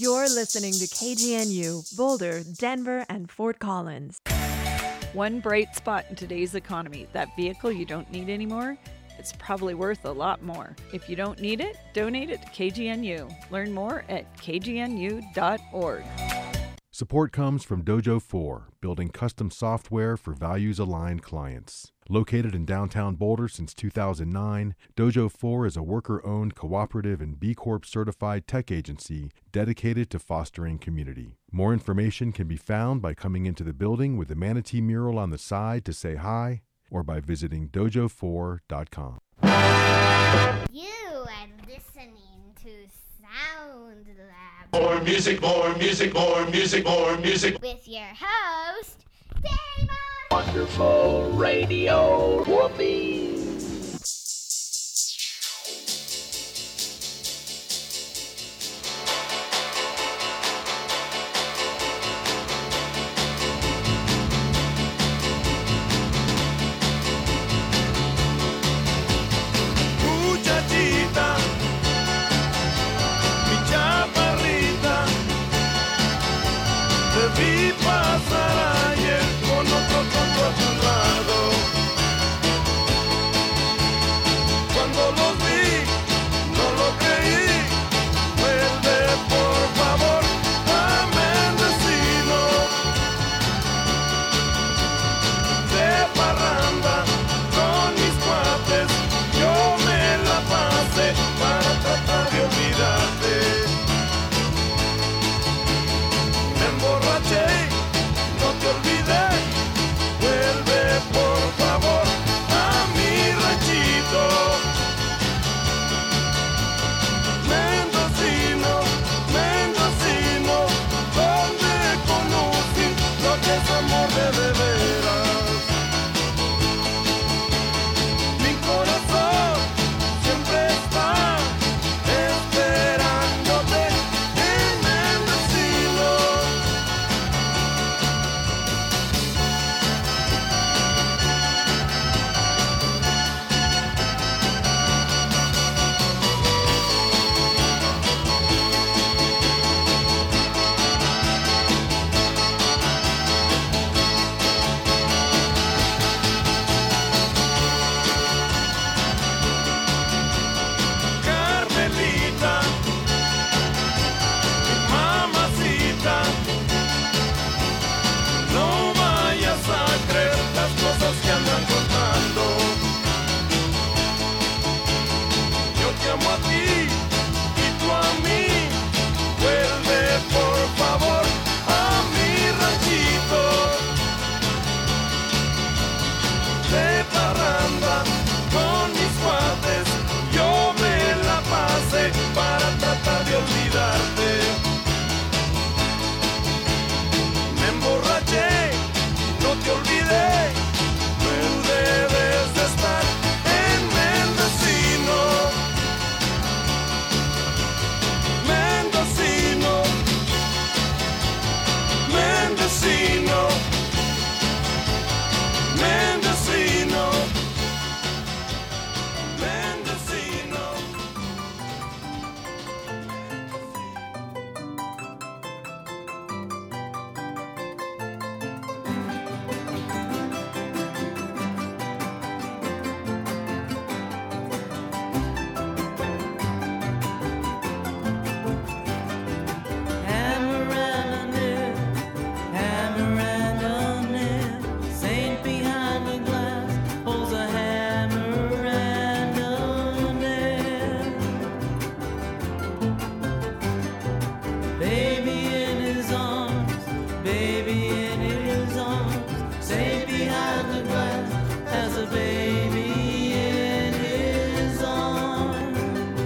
You're listening to KGNU, Boulder, Denver, and Fort Collins. One bright spot in today's economy, that vehicle you don't need anymore, it's probably worth a lot more. If you don't need it, donate it to KGNU. Learn more at kgnu.org. Support comes from Dojo 4, building custom software for values-aligned clients. Located in downtown Boulder since 2009, Dojo 4 is a worker-owned, cooperative, and B Corp certified tech agency dedicated to fostering community. More information can be found by coming into the building with the manatee mural on the side to say hi, or by visiting dojo4.com. You are listening to Sound Lab. More music, more music, more music, more music. With your host, Damon. Wonderful radio whoopee. Muchachita, mi chaparrita, te vi pasar ayer con otro tonto a tu lado. Cuando los vi, no lo creí. Vuelve por favor a Mendocino. De parranda con mis cuates, yo me la pasé para tratar de olvidarte. Me emborraché, no te olvidé. Vuelve por favor a mi ranchito. Mendocino, Mendocino, donde conocí lo que es amor de veras. Mi corazón siempre está esperándote en Mendocino. Carmelita, mi mamacita, no vayas a creer las cosas que andan contando. Yo te amo a ti y tú a mí. Vuelve por favor a mi ranchito. De parranda con mis cuates, yo me la pasé para tratar de olvidarte. Me emborraché, no te olvidé. Tú debes de estar en Mendocino. Mendocino, Mendocino, Mendocino, Mendocino. Saint behind the glass holds a hammer and a nail. Baby in his arms, baby in his arms. Saint behind the glass has a baby in his arms.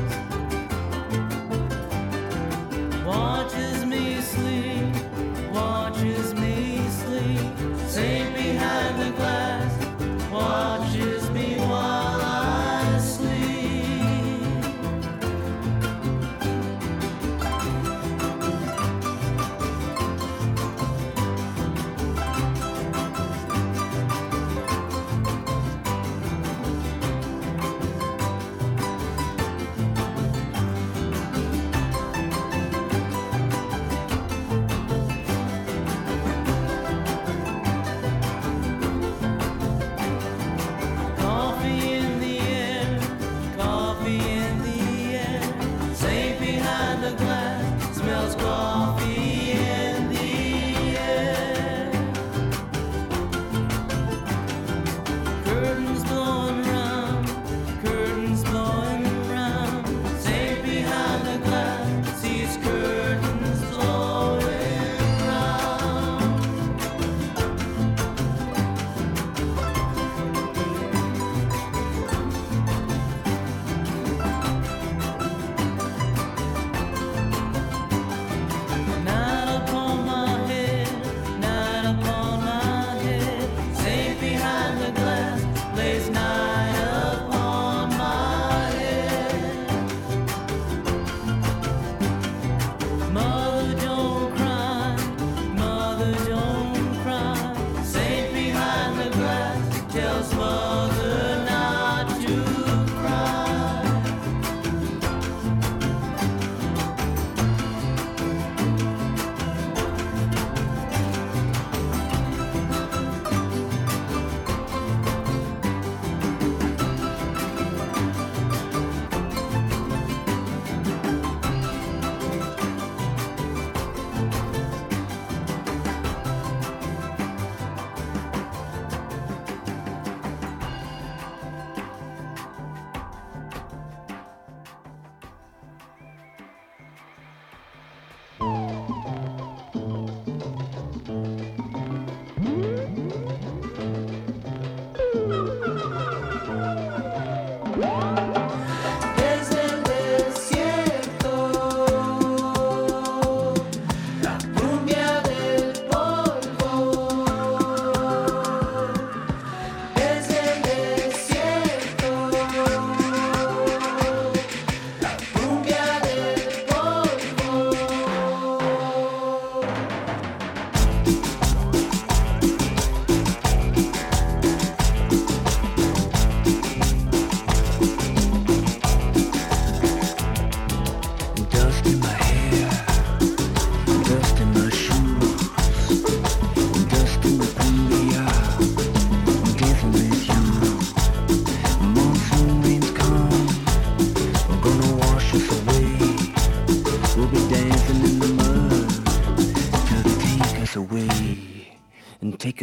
Watches me sleep, watches me sleep. Saint behind the glass watches me while I sleep.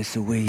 place away.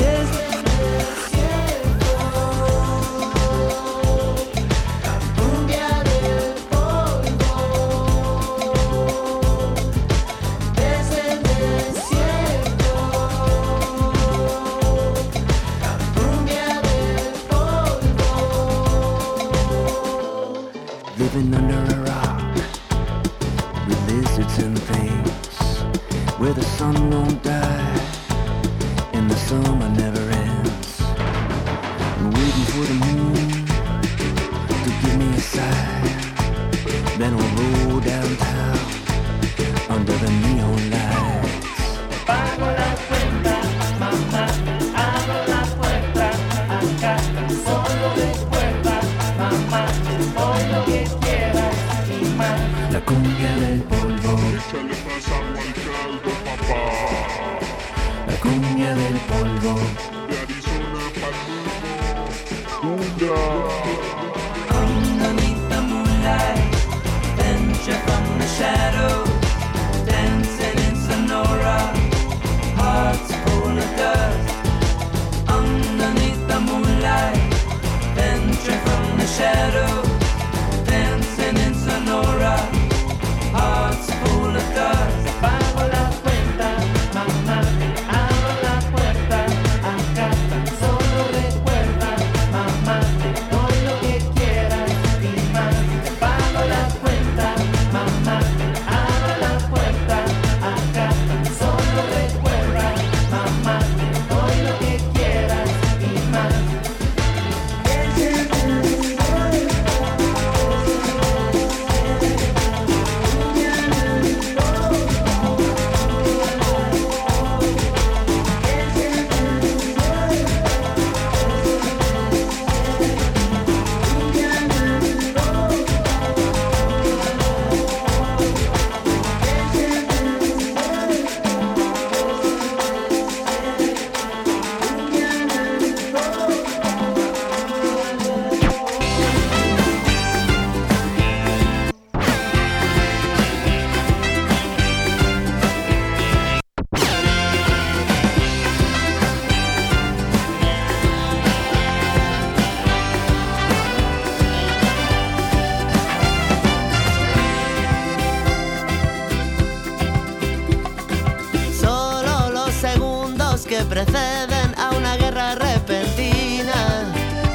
Living under a rock with lizards and things, where the sun won't die and the summer never ends. I'm waiting for the moon to give me a sign. Then I'll roll downtown under the neon lights. Pago la cuenta, mamá, abro la puerta a casa. Solo recuerda, mamá, hoy lo que quieras y más. La cumbia del polvo. Échale más agua al caldo, papá. La cumbia del polvo. De Arizona pa'l mundo. Underneath the moonlight, venture from the shadow, dancing in Sonora, hearts full of dust. Underneath the moonlight, venture from the shadow, dancing in Sonora, hearts full of dust. Pago la cuenta, mamá, abro la puerta a casa. Solo recuerda, mamá, te doy lo que quieras y más. Pago la cuenta, mamá, abro la puerta a casa. Solo recuerda, mamá, te doy lo que quieras y más. Solo los segundos que preceden a una guerra repentina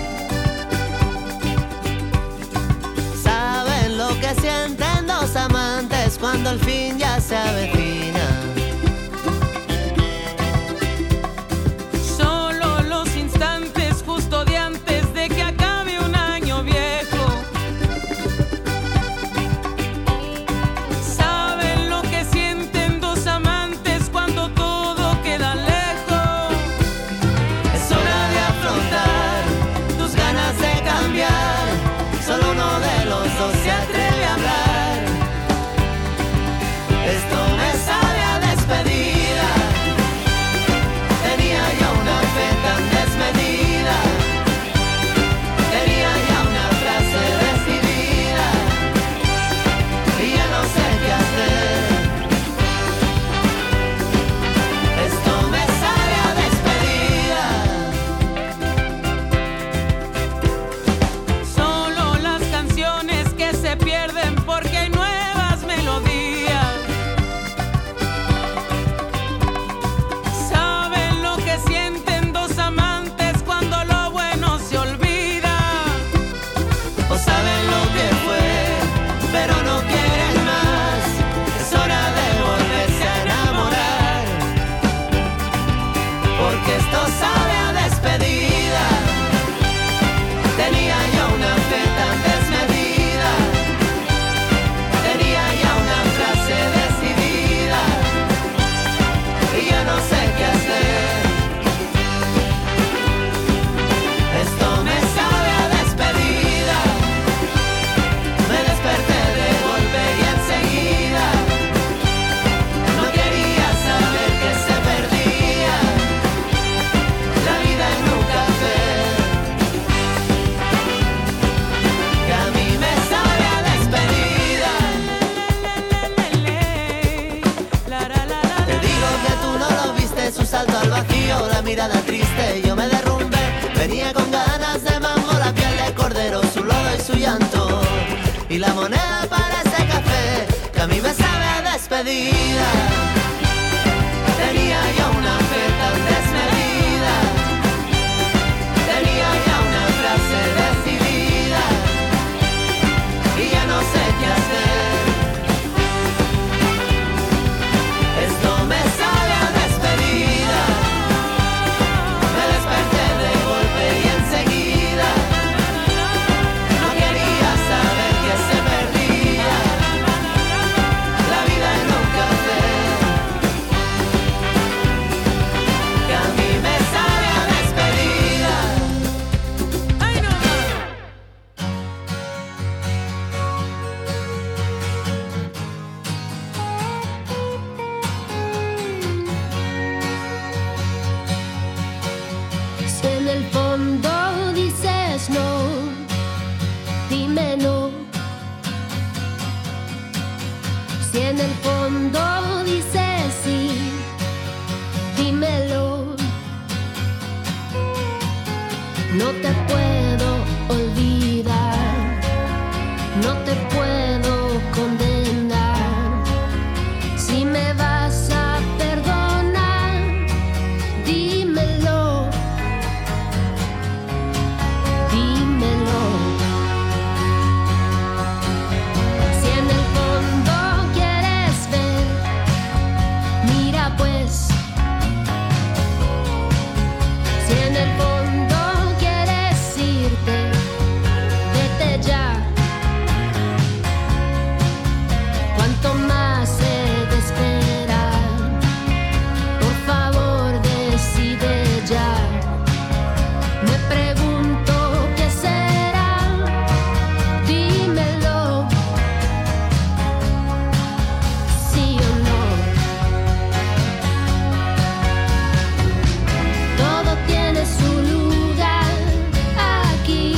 saben lo que sienten dos amantes cuando el fin ya se avecina. Solo los instantes justo de antes de que acabe un año viejo saben lo que sienten dos amantes cuando todo queda lejos. Es hora de afrontar tus ganas de cambiar. Solo uno de los dos se atreve a hablar. tarde yo me derrumbé. Venía con ganas de mambo, la piel de cordero, su lodo y su llanto. Y la moneda para ese café que a mí me sabe a despedida. Tenía ya una fe tan desmedida, tenía ya una frase decidida y ya no sé qué hacer. Esto me sabe a despedida. Me desperté de golpe y enseguida no quería saber que se perdía la vida en un café. Que a mí me sabe a despedida. ¡Ay, no! Si en el fondo dices no, dime no. Si en el fondo dices sí, dímelo. No te puedo olvidar, no te puedo condenar. Si me vas a perdonar, dímelo. Dímelo. Si en el fondo quieres ver, mira pues. Si en el fondo quieres irte, vete ya. Cuanto más he de esperar, por favor decide ya. Me pregunto qué será, dímelo, sí o no. Todo tiene su lugar aquí.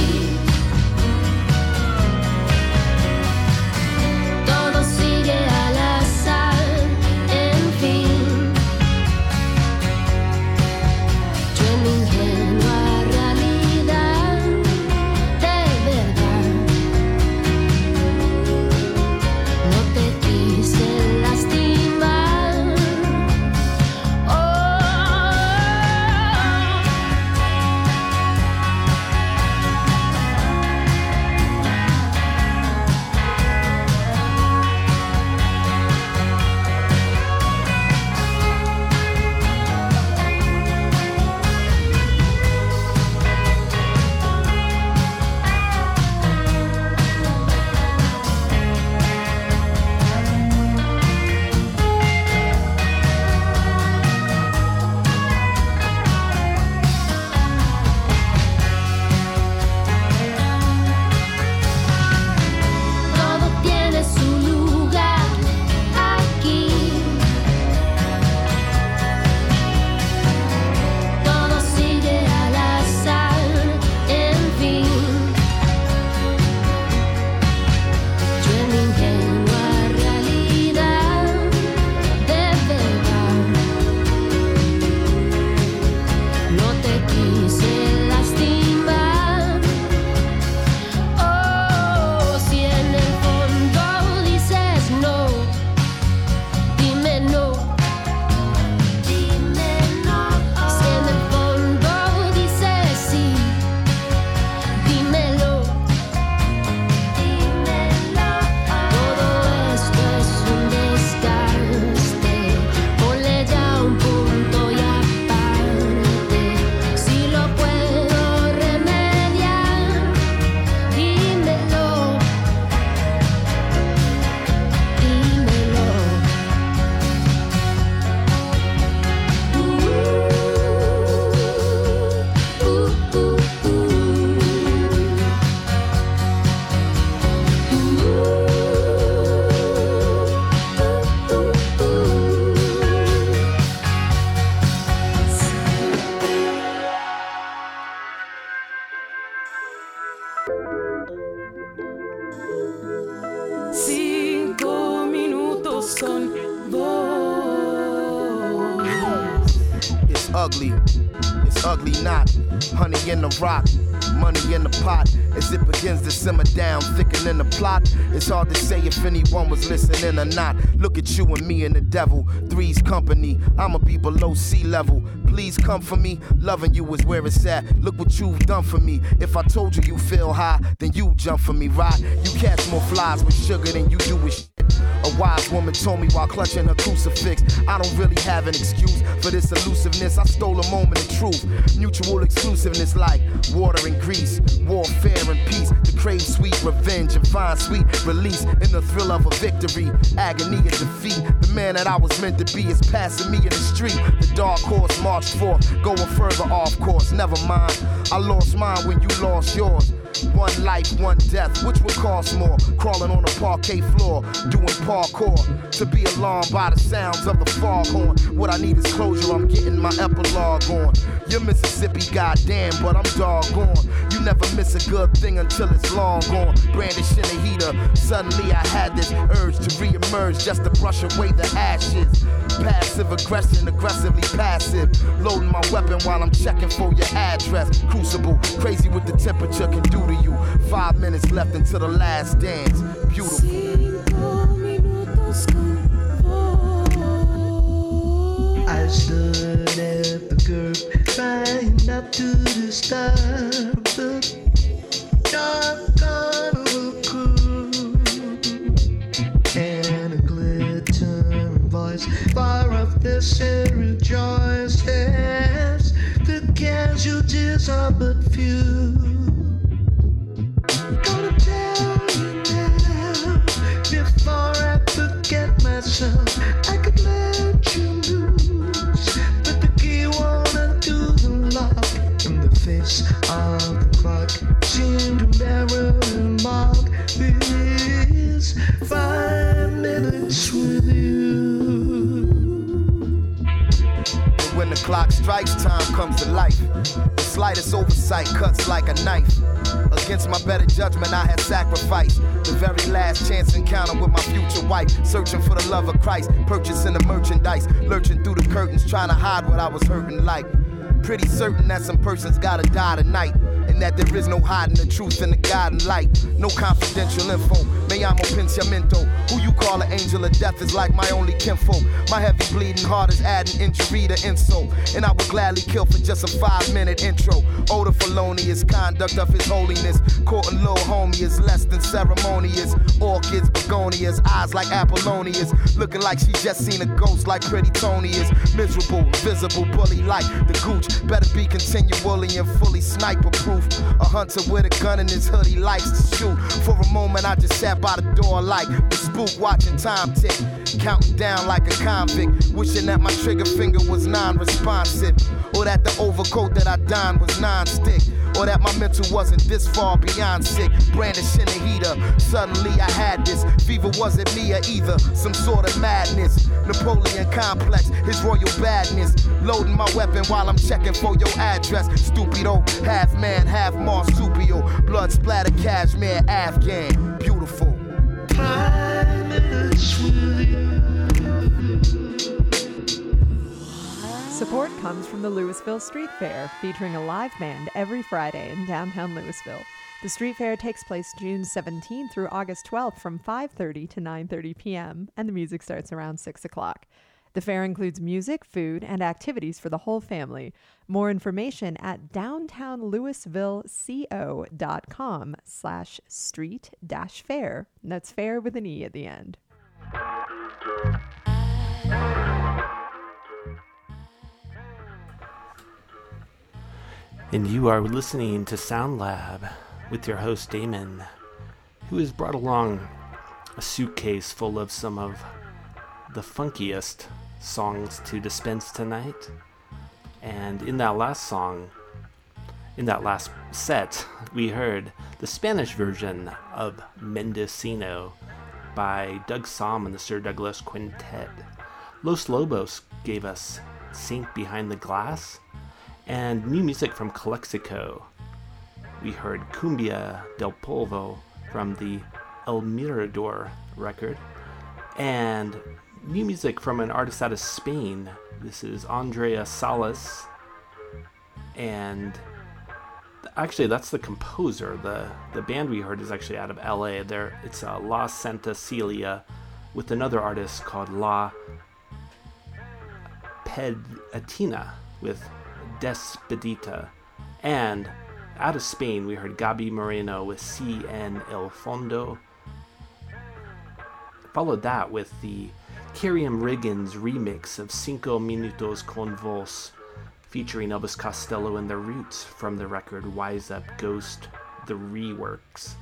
Todo sigue al azar, en fin. Yo en mi ingenua realidad, de verdad, no te quise lastimar. Todo tiene su lugar aquí. Todo sigue al azar, en fin. Yo en mi ingenua realidad, de verdad, no te quise lastimar. Oh, si en el fondo dices no, dime no. Dime no. Si en el fondo dices sí, dímelo. Dímelo. Todo esto es un desgaste, ponle ya un punto y aparte. Si lo puedo remediar, dímelo. Dímelo. Cinco minutos con vos. It's ugly. It's ugly knot. Honey in the rock, money in the pot. As it begins to simmer down, thickening the plot. It's hard to say if anyone was listening or not. Look at you and me and the devil, three's company. I'ma be below sea level. Please come for me, loving you is where it's at. Look what you've done for me. If I told you you feel high, then you jump for me, right? You catch more flies with sugar than you do with shit. A wise woman told me while clutching her crucifix, I don't really have an excuse for this elusiveness. I stole a moment of truth, mutual exclusiveness like water and grease, warfare and peace. To crave sweet revenge and find sweet release in the thrill of a victory, agony and defeat. The man that I was meant to be is passing me in the street. The dark horse marched forth, going further off course. Never mind, I lost mine when you lost yours. One life, one death, which would cost more? Crawling on a parquet floor, doing parkour. To be alarmed by the sounds of the foghorn. What I need is closure, I'm getting my epilogue on. You're Mississippi, goddamn, but I'm doggone. You never miss a good thing until it's long gone. Brandishing a heater, suddenly I had this urge to re-emerge just to brush away the ashes. Passive aggression, aggressively passive. Loading my weapon while I'm checking for your address. Crucible, crazy what the temperature can do to you. 5 minutes left until the last dance. Beautiful. I stood at the curb, trying not to disturb the dark carnival crew. And a glittering voice far up the city rejoiced. Yes, the casualties are but few. Gonna tell you now, before I forget myself, I could let you loose, but the key won't undo the lock. In the face of the clock, seemed to mirror and mark this 5 minutes with you. When the clock strikes, time comes to life. The slightest oversight cuts like a knife. Against my better judgment, I had sacrificed the very last chance encounter with my future wife. Searching for the love of Christ, purchasing the merchandise, lurching through the curtains, trying to hide what I was hurting like. Pretty certain that some person's gotta die tonight, and that there is no hiding the truth in the guiding light. No confidential info, me llamo Pensamiento. Who you call an angel of death is like my only kinfolk. My heavy bleeding heart is adding injury to insult, and I would gladly kill for just a 5-minute intro. Odor felonious conduct of his holiness. Courting little homie is less than ceremonious. Orchids, begonias, eyes like Apollonias. Looking like she just seen a ghost like Pretty Tony is. Miserable, visible, bully like the gooch. Better be continually and fully sniper proof. A hunter with a gun in his hood, he likes to shoot. For a moment I just sat by the door like the spook watching time tick. Counting down like a convict, wishing that my trigger finger was non-responsive. Or that the overcoat that I donned was non-stick. Or that my mental wasn't this far beyond sick. Brandishing a heater, suddenly I had this. Fever wasn't me or either, some sort of madness. Napoleon complex, his royal badness. Loading my weapon while I'm checking for your address. Stupido, half man, half marsupial. Blood splatter, cashmere, Afghan. Beautiful. 5 minutes with you. Support comes from the Louisville Street Fair, featuring a live band every Friday in downtown Louisville. The street fair takes place June 17th through August 12th from 5:30 to 9:30 p.m., and the music starts around 6 o'clock. The fair includes music, food, and activities for the whole family. More information at downtownlouisville.com/street-fair. That's fair with an E at the end. And you are listening to Sound Lab with your host Damon, who has brought along a suitcase full of some of the funkiest songs to dispense tonight. And in that last set, we heard the Spanish version of Mendocino by Doug Sahm and the Sir Douglas Quintet. Los Lobos gave us Saint Behind the Glass, and new music from Calexico. We heard Cumbia del Polvo from the El Mirador record, and new music from an artist out of Spain. This is Andrea Salas and actually that's the composer. The band we heard is actually out of LA. It's La Santa Celia with another artist called La Pedatina with Despedita. And out of Spain we heard Gaby Moreno with Si en el Fondo. Followed that with the Kyriam Riggins remix of Cinco Minutos con Vos, featuring Elvis Costello and The Roots from the record Wise Up Ghost, The Reworks.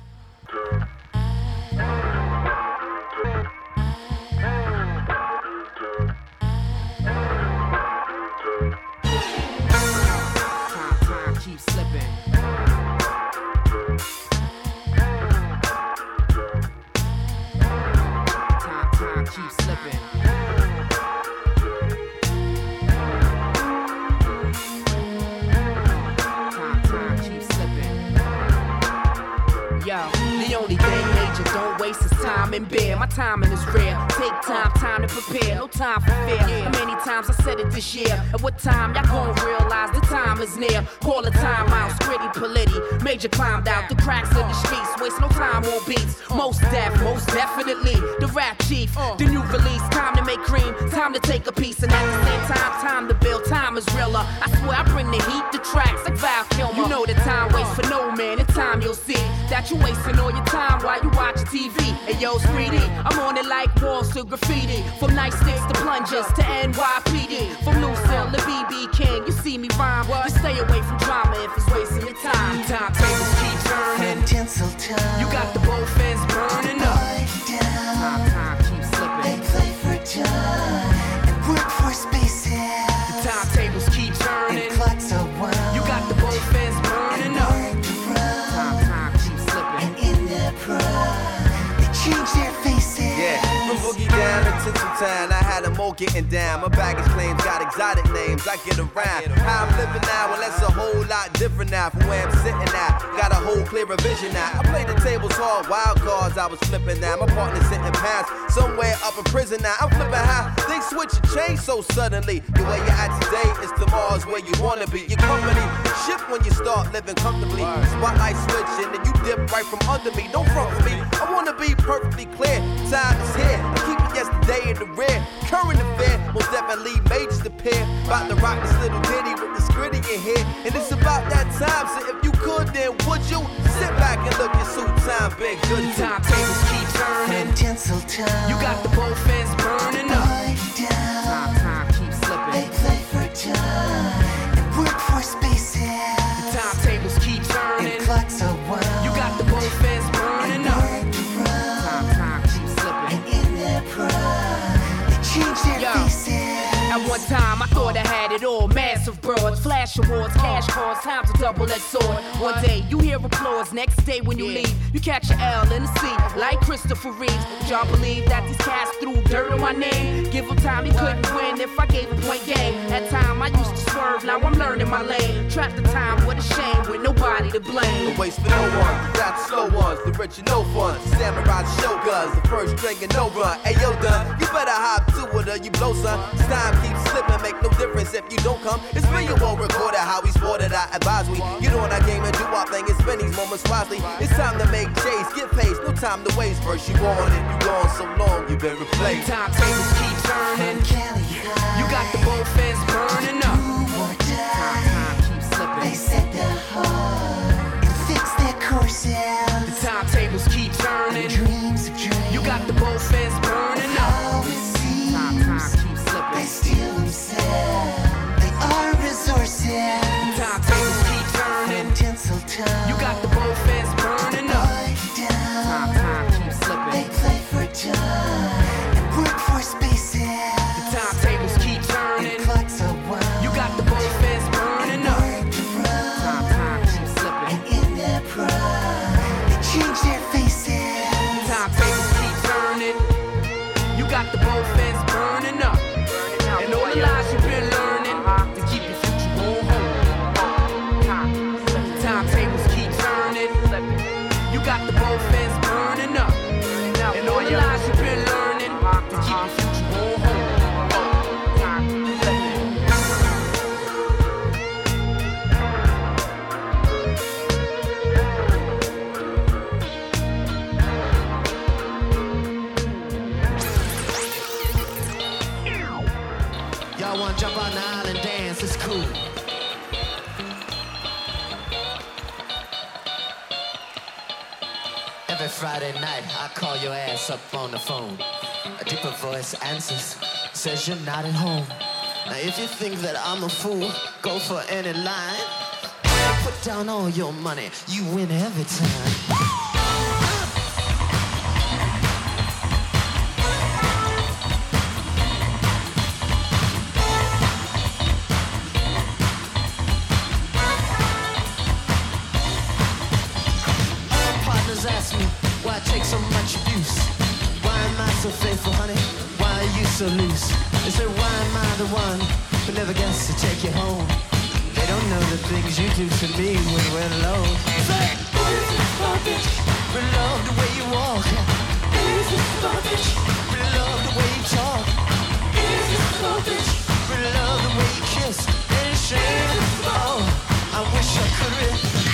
Time keeps slipping. Time keeps slipping. Time keeps slipping. Yo, the only thing major don't waste his time in bed. My timing is rare. Take time to prepare. No time for fear. How many times I said it this year? At what time y'all gon' realize the time is near? Call the time out, Squiddy Polity. Major climbed out the cracks of the streets. Waste no time on beats. Most definitely. The rap chief, the new release. Time to make cream. Time to take a piece. And at the same time to build. Time is realer. I swear I bring the heat, the tracks like Val Kilmer. You know that time waits for no man. In time you'll see that you wasting all your time while you watch TV. Hey yo, Speedy, I'm on it like walls to graffiti. From nightsticks to plungers to NYPD. From Lucille to BB King, you see me rhyme. Just stay away from drama if it's wasting your time. Timetables keep turning. You got the both ends burning up. Time keeps slipping. They play for time and work for spaces. The timetables keep turning. And clocks are wound. You got the both ends burning up. Time keeps slipping. And in their pride, they change their faces. Yeah, from Boogie down to Tinseltown, I had them all getting down. My baggage claims got exotic names, I get around. How I'm living now, well that's a whole lot different now from where I'm sitting at. Got a whole clearer vision now. I played the tables hard, wild cards I was flipping now. My partner's sitting past, somewhere up in prison now. I'm flipping how things switch and change so suddenly. The way you're at today is tomorrow's where you wanna be. Your company shift when you start living comfortably. Spotlight switching and you dip right from under me. Don't front for me, I wanna be perfectly clear. Time is here, I'm keeping yesterday in the rear. Current affair, most definitely majors appear. About to rock this little ditty with this gritty in here. And it's about that time, so if you could, then would you sit back and look at suit time, big good. Timetables keep turning. And Tinseltown. You got the both ends burning up. Time keeps slipping. They play for time and work for spaces. The timetables keep turning. And clocks are wound. You got the both ends burning up. Time keeps slipping. And in their pride, they change their faces. At one time I thought I had it all. Massive broads, flash awards, cash cards, time to double that sword. One day you hear applause, next day when you leave, you catch an L in the seat, like Christopher Reeves. Would y'all believe that these cats threw dirt on my name? Give them time, he couldn't win if I gave a point game. At time I used to swerve, now I'm learning my lane. Trapped the time with a shame, with nobody to blame. No waste for no one, got the slow ones, the rich and no fun. Samurai shoguns, the first string and no run. Hey yo, done, you better hop to it or you blow, son. This time keeps slipping, make no difference if you don't come. It's me you won't record it, how we sported, I advise we. Get on that game and do our thing and spend these moments wisely. It's time to make J's, get pace, no time to waste. First you on it, you gone so long, you been replaced. Timetables keep turning. You got the both ends burning up. Time keeps slipping. They set their heart and fix their courses. The timetables keep turning. Dreams of dreams. You got the both ends burning up. Time keeps slipping. They steal themselves. They are resources. The timetables keep turning. And Tinseltown. You got the both ends burning up. Time keeps slipping. They play for time and work for spaces. The timetables keep turning. And clocks are wound. You got the both ends burning up. Time keeps slipping. And in their pride, they change their faces. Timetables keep turning. You got the both ends burning up. And all the lies you've been learning to keep your future going home. Timetables keep turning. Every Friday night, I call your ass up on the phone. A deeper voice answers, says you're not at home. Now if you think that I'm a fool, go for any line. Put down all your money, you win every time. Ask me why I take so much abuse. Why am I so faithful, honey? Why are you so loose? They say, why am I the one who never gets to take you home? They don't know the things you do to me when we're alone. Say, we love the way you walk. We love the way you talk. We love the way you kiss. Ain't shame. Oh, I wish I could really.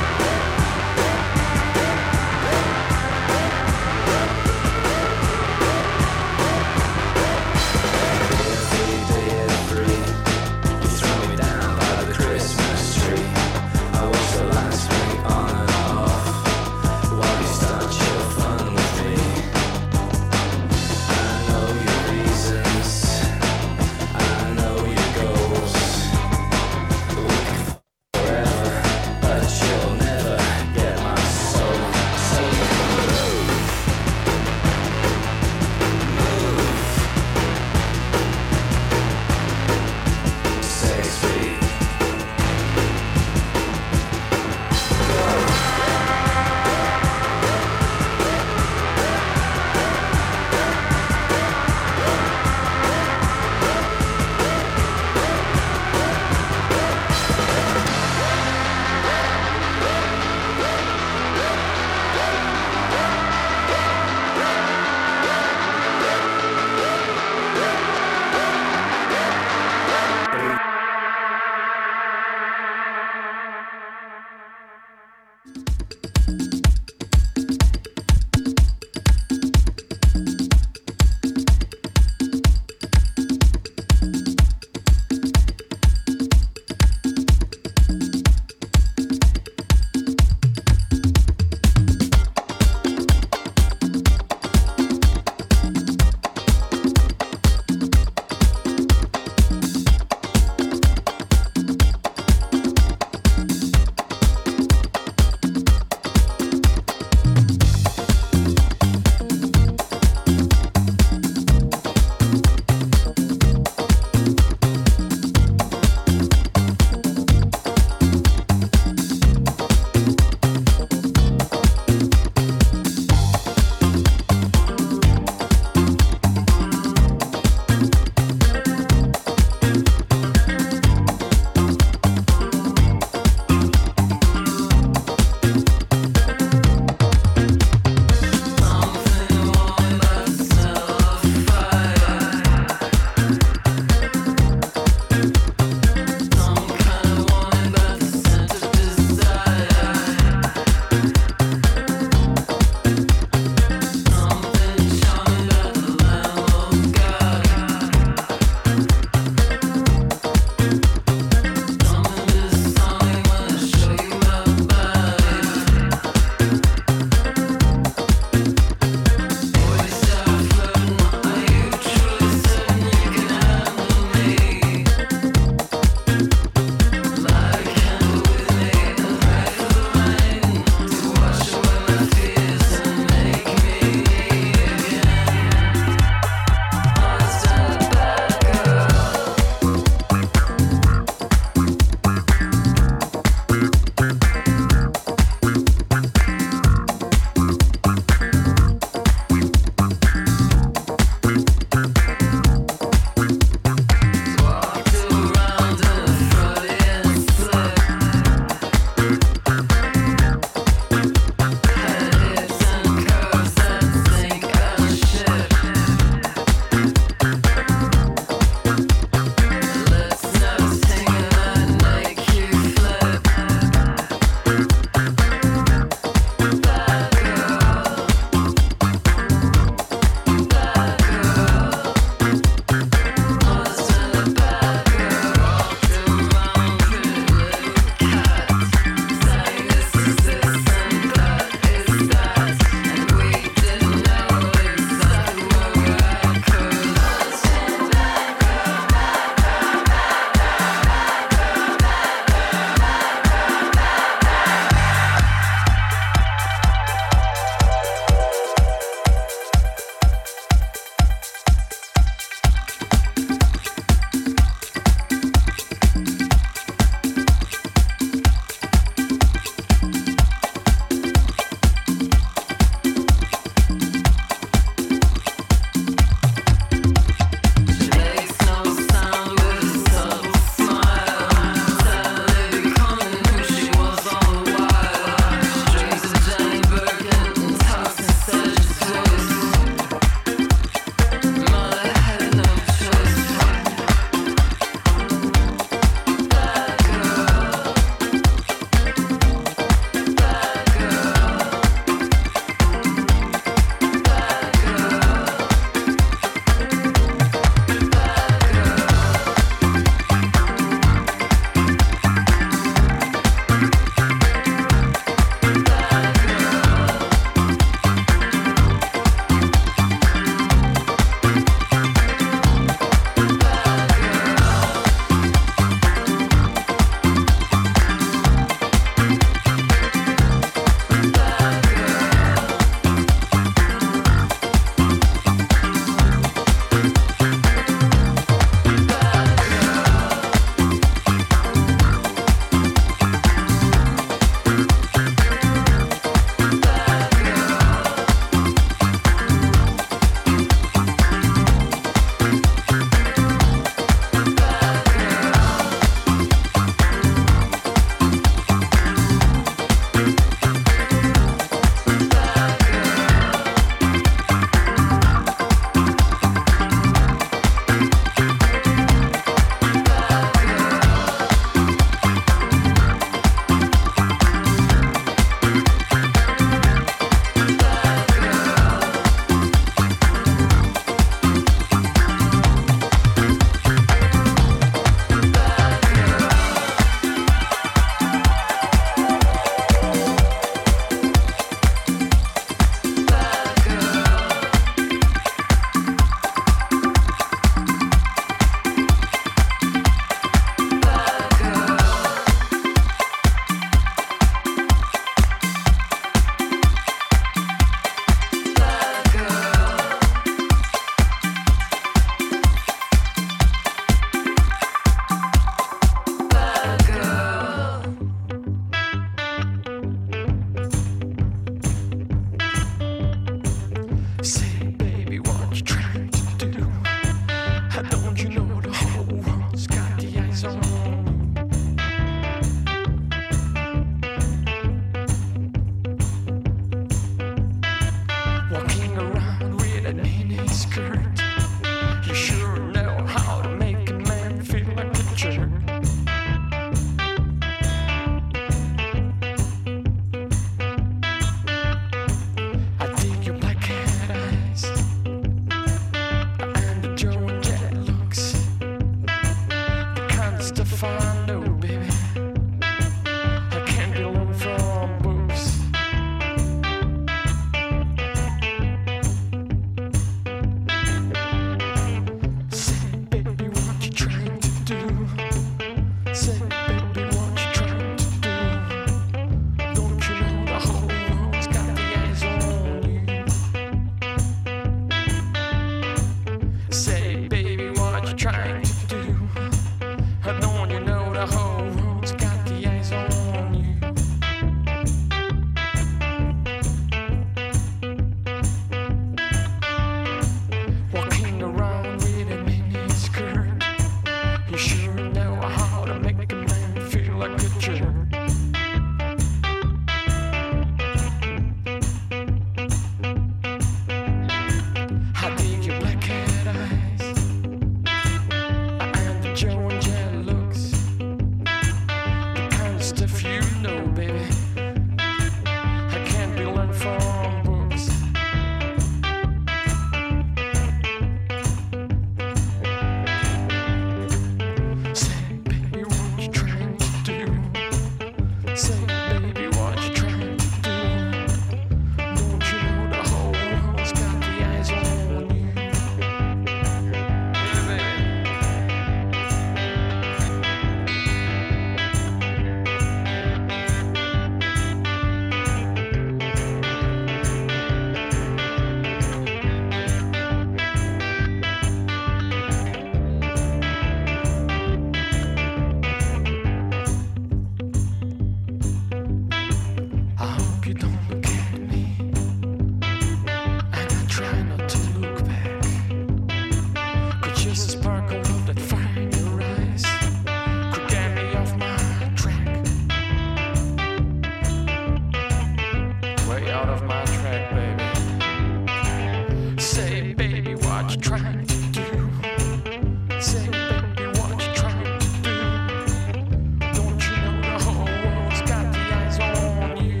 you trying to do? Say, baby, what you trying to do? Don't you know the whole world's got the eyes on you?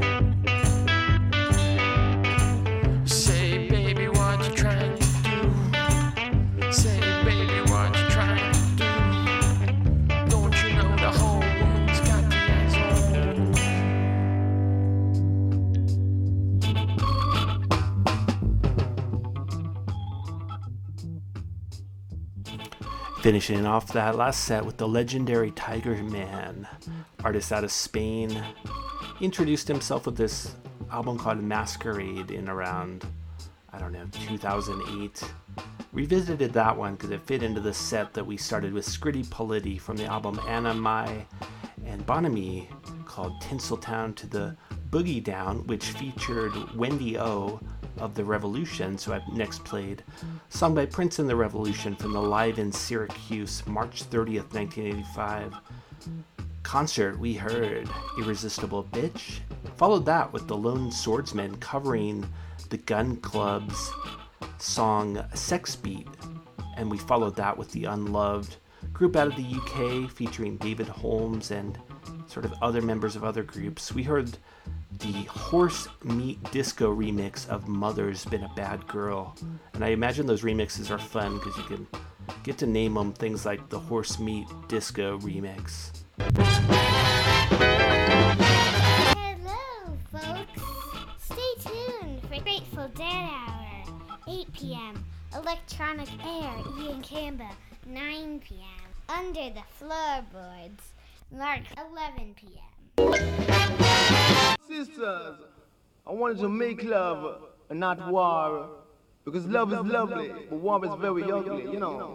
Say, baby, what you trying to do? Say, baby, what you trying to do? Don't you know the whole world's got the eyes on you? Finishing off that last set with the legendary Tiger Man, artist out of Spain. He introduced himself with this album called Masquerade in around, 2008. Revisited that one because it fit into the set that we started with Scritti Politti from the album Anna Mai and Bonamy called Tinseltown to the Boogie Down, which featured Wendy O of The Revolution. So I next played a song by Prince and The Revolution from the Live in Syracuse, March 30th, 1985 concert. We heard Irresistible Bitch. Followed that with the Lone Swordsmen covering the Gun Club's song Sex Beat. And we followed that with the Unloved, group out of the UK featuring David Holmes and sort of other members of other groups. We heard the Horse Meat Disco remix of Mother's Been a Bad Girl. And I imagine those remixes are fun because you can get to name them things like the Horse Meat Disco remix. Hello, folks. Stay tuned for Grateful Dead Hour, 8 p.m. Electronic Air, Ian Kamba, 9 p.m. Under the Floorboards, Mark, 11 p.m. Sisters, I wanted to make love and not war, because love is lovely, but war is very ugly, you know.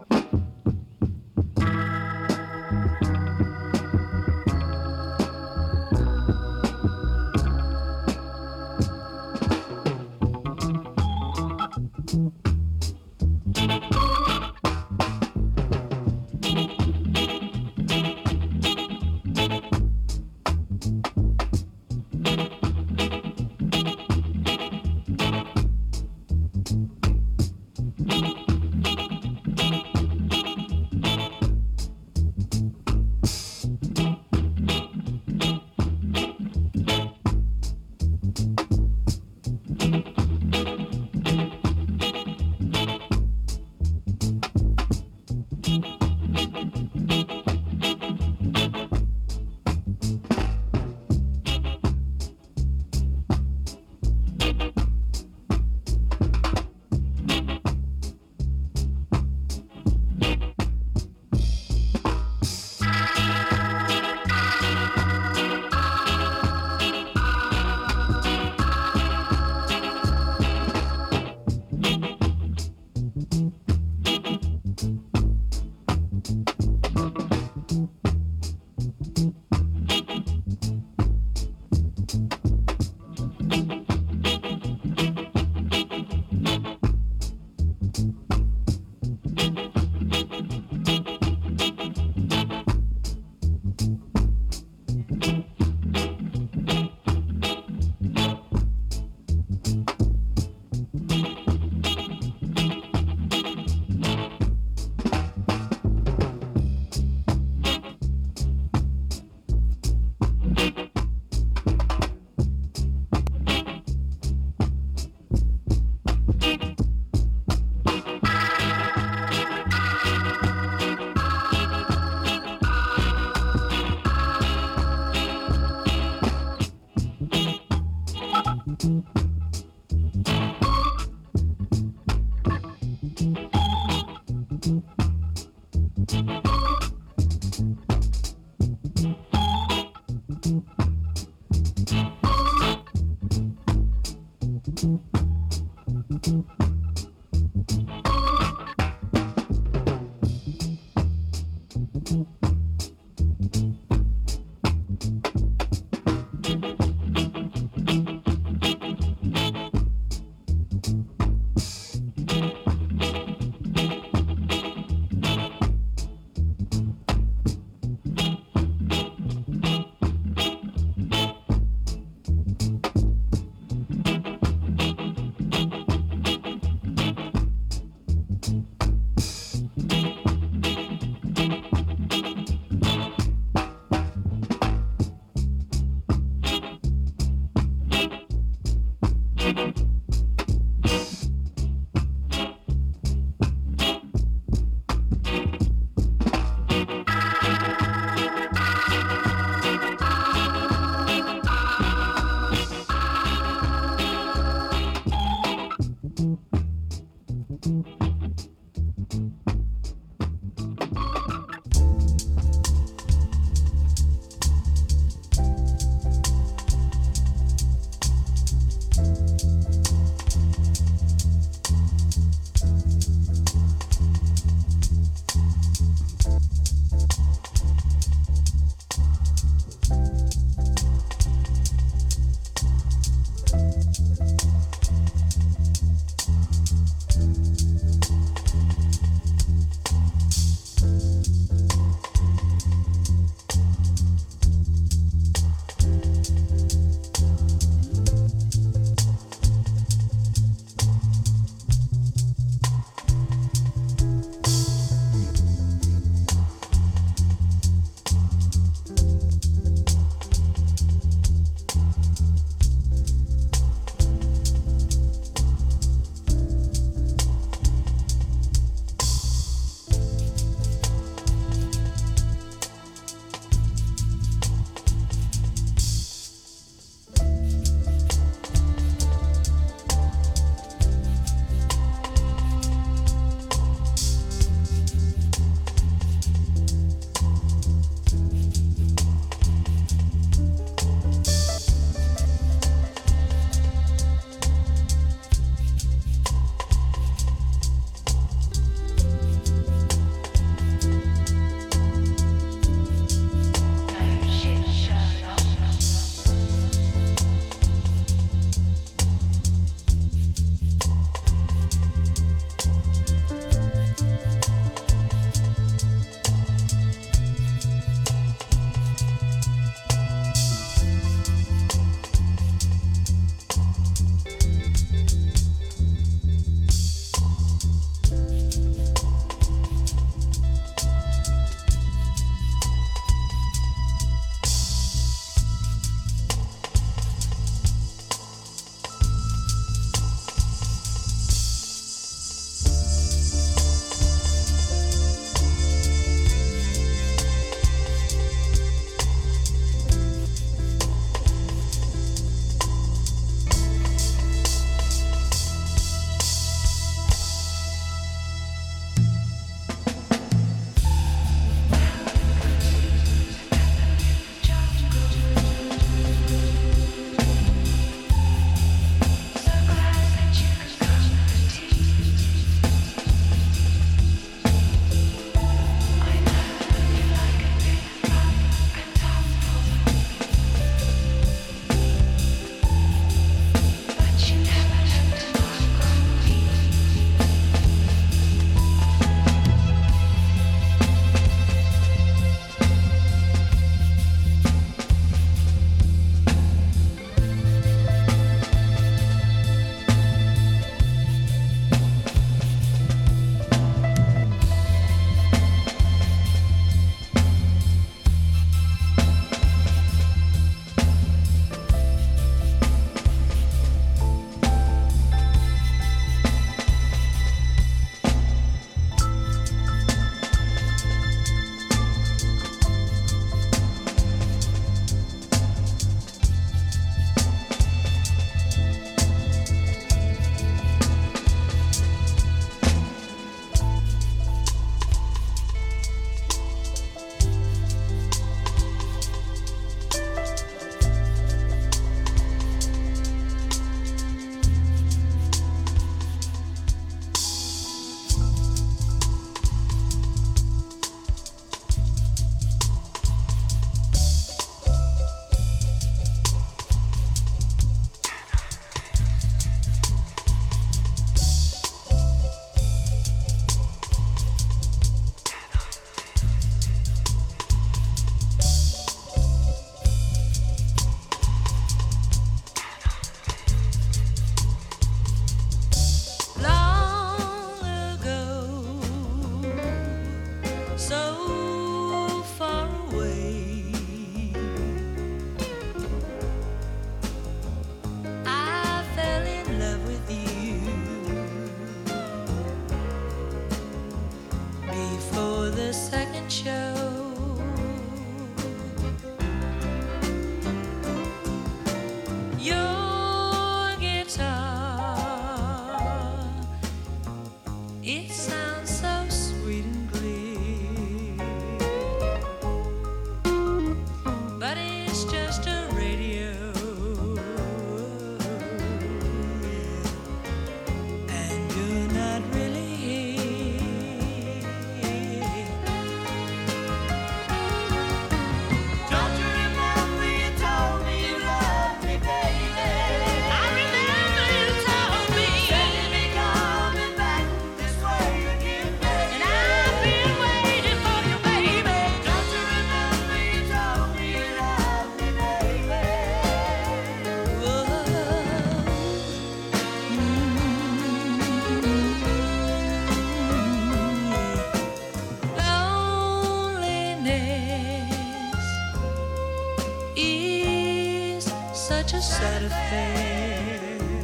such a sad affair,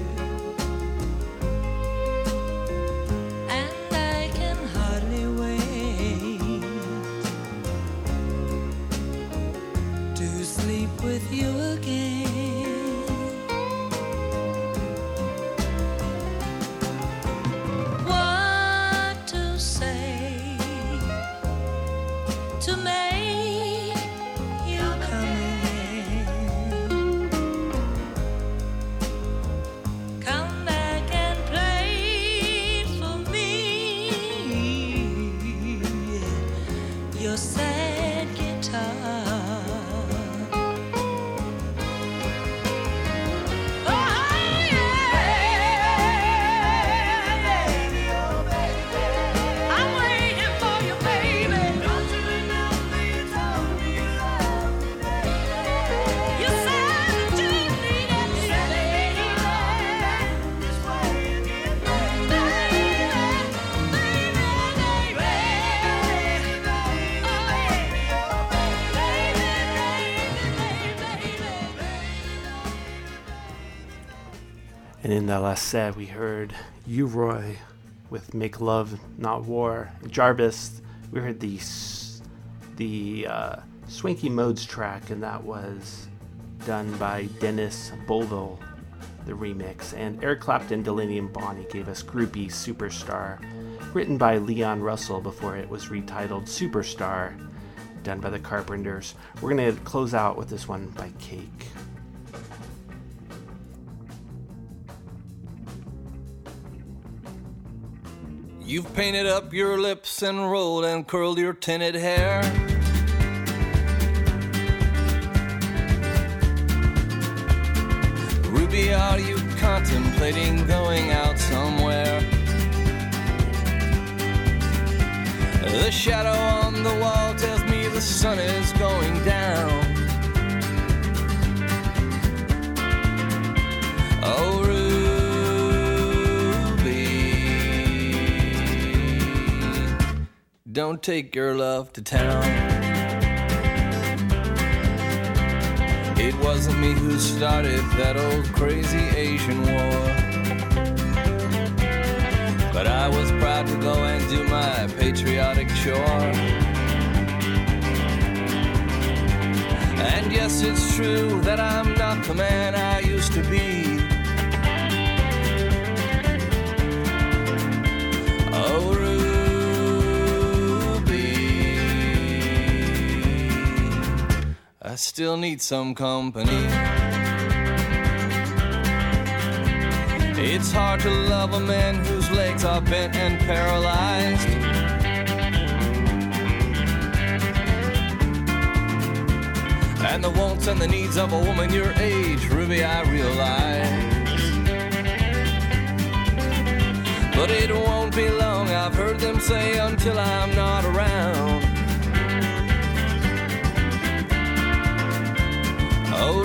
and I can hardly wait to sleep with you again. What to say to make you come again? Come back and play for me your sad guitar. And in that last set, we heard You Roy with Make Love, Not War. Jarvis, we heard the Swanky Modes track, and that was done by Dennis Bolville, the remix. And Eric Clapton, Delaney and Bonnie gave us Groupie Superstar, written by Leon Russell before it was retitled Superstar, done by the Carpenters. We're going to close out with this one by Cake. You've painted up your lips and rolled and curled your tinted hair. Ruby, are you contemplating going out somewhere? The shadow on the wall tells me the sun is going down. Oh, don't take your love to town. It wasn't me who started that old crazy Asian war, but I was proud to go and do my patriotic chore. And yes, it's true that I'm not the man I used to be. Oh, I still need some company. It's hard to love a man whose legs are bent and paralyzed. And the wants and the needs of a woman your age, Ruby, I realize. But it won't be long, I've heard them say, until I'm not around. Oh,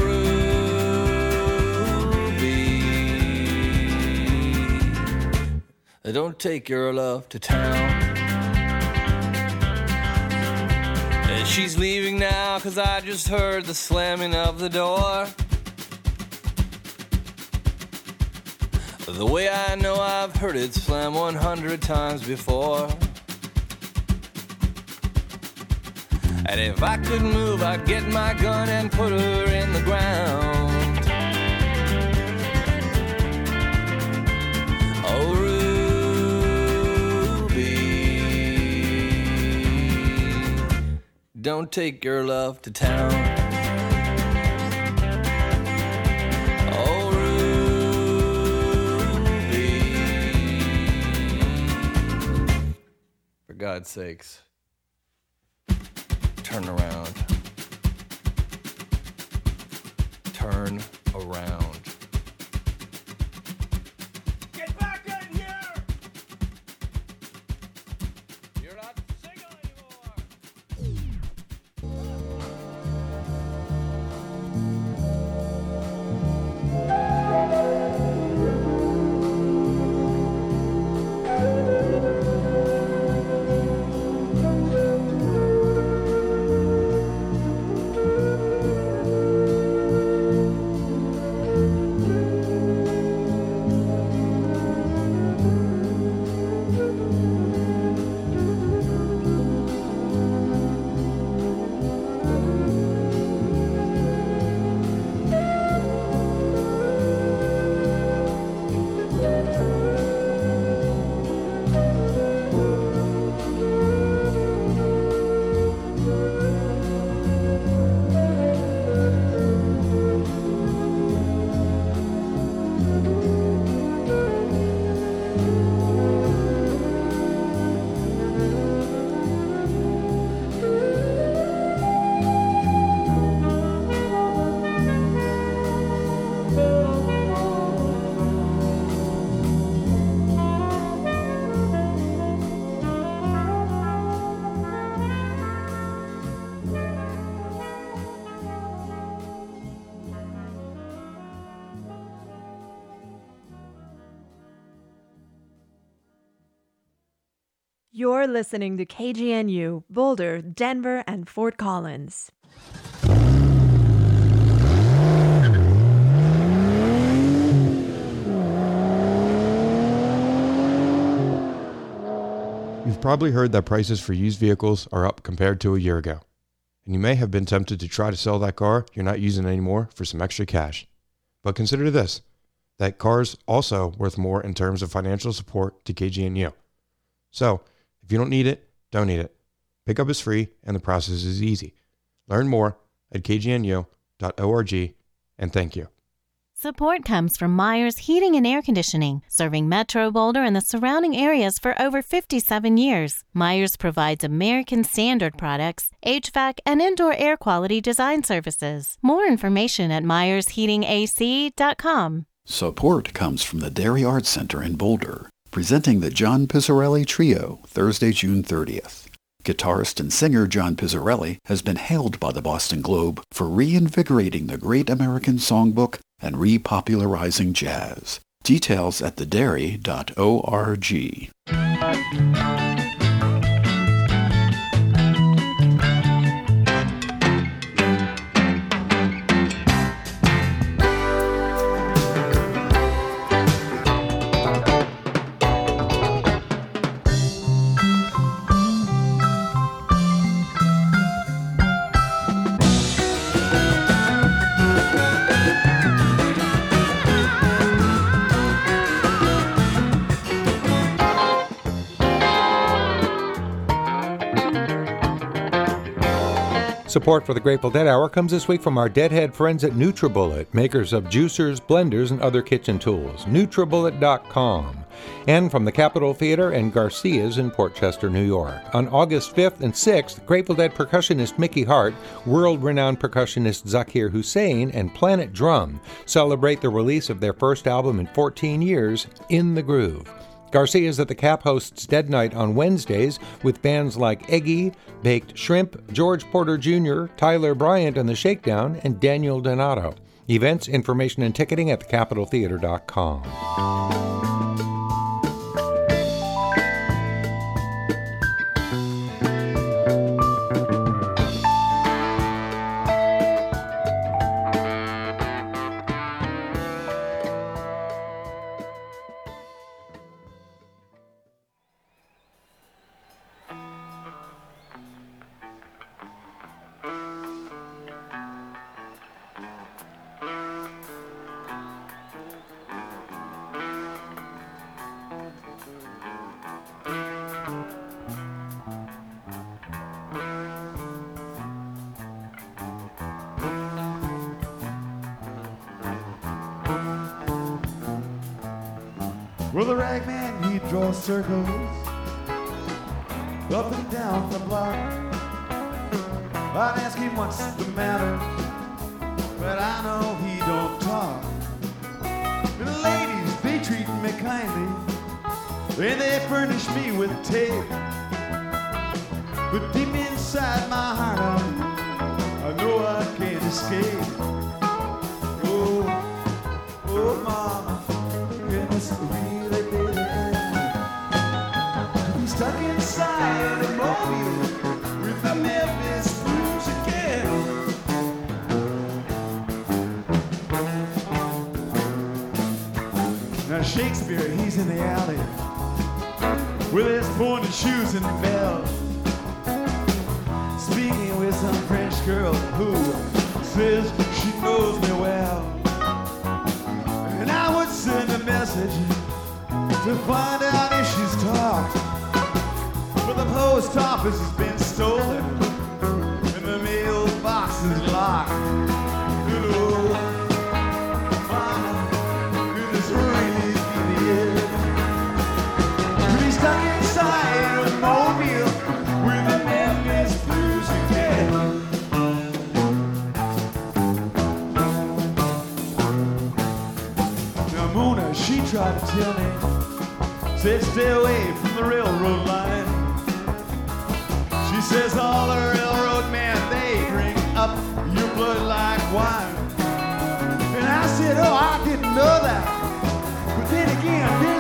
Ruby, don't take your love to town. She's leaving now, 'cause I just heard the slamming of the door. The way I know I've heard it slam 100 times before. And if I could move, I'd get my gun and put her in the ground. Oh, Ruby, don't take your love to town. Oh, Ruby, for God's sakes, turn around. Turn around. Get back in here! You're not single You're listening to KGNU, Boulder, Denver, and Fort Collins. You've probably heard that prices for used vehicles are up compared to a year ago. And you may have been tempted to try to sell that car you're not using anymore for some extra cash. But consider this, that car's also worth more in terms of financial support to KGNU. So, if you don't need it, donate it. Pickup is free and the process is easy. Learn more at kgnu.org, and thank you. Support comes from Myers Heating and Air Conditioning, serving Metro Boulder and the surrounding areas for over 57 years. Myers provides American Standard products, HVAC, and indoor air quality design services. More information at myersheatingac.com. Support comes from the Dairy Arts Center in Boulder, presenting the John Pizzarelli Trio, Thursday, June 30th. Guitarist and singer John Pizzarelli has been hailed by the Boston Globe for reinvigorating the great American songbook and repopularizing jazz. Details at thedairy.org. Support for the Grateful Dead Hour comes this week from our Deadhead friends at NutriBullet, makers of juicers, blenders, and other kitchen tools. NutriBullet.com. And from the Capitol Theater and Garcia's in Port Chester, New York. On August 5th and 6th, Grateful Dead percussionist Mickey Hart, world-renowned percussionist Zakir Hussain, and Planet Drum celebrate the release of their first album in 14 years, In the Groove. Garcia's at the Cap hosts Dead Night on Wednesdays with bands like Eggy, Baked Shrimp, George Porter Jr., Tyler Bryant and the Shakedown, and Daniel Donato. Events, information, and ticketing at thecapitoltheater.com. Well, the rag man, he draws circles up and down the block. I'd ask him what's the matter, but I know he don't talk. And the ladies, they treat me kindly, and they furnish me with tape. But deep inside my heart, I know I can't escape. Oh, mama, goodness, really, baby. I'm stuck inside a mobile with the Memphis blues again. Now Shakespeare, he's in the alley with his pointed shoes and bells, speaking with some French girl who says she knows me well. And I would send a message to find out if she's talked, but the post office has been stolen and the mailbox is locked. And oh, mama, goodness, really idiot. To be stuck inside a mobile with the Memphis blues again. Now Mona, she tried to tell me, said stay away from the railroad line. She says all the railroad men, they drink up your blood like wine. And I said, oh, I didn't know that. But then again,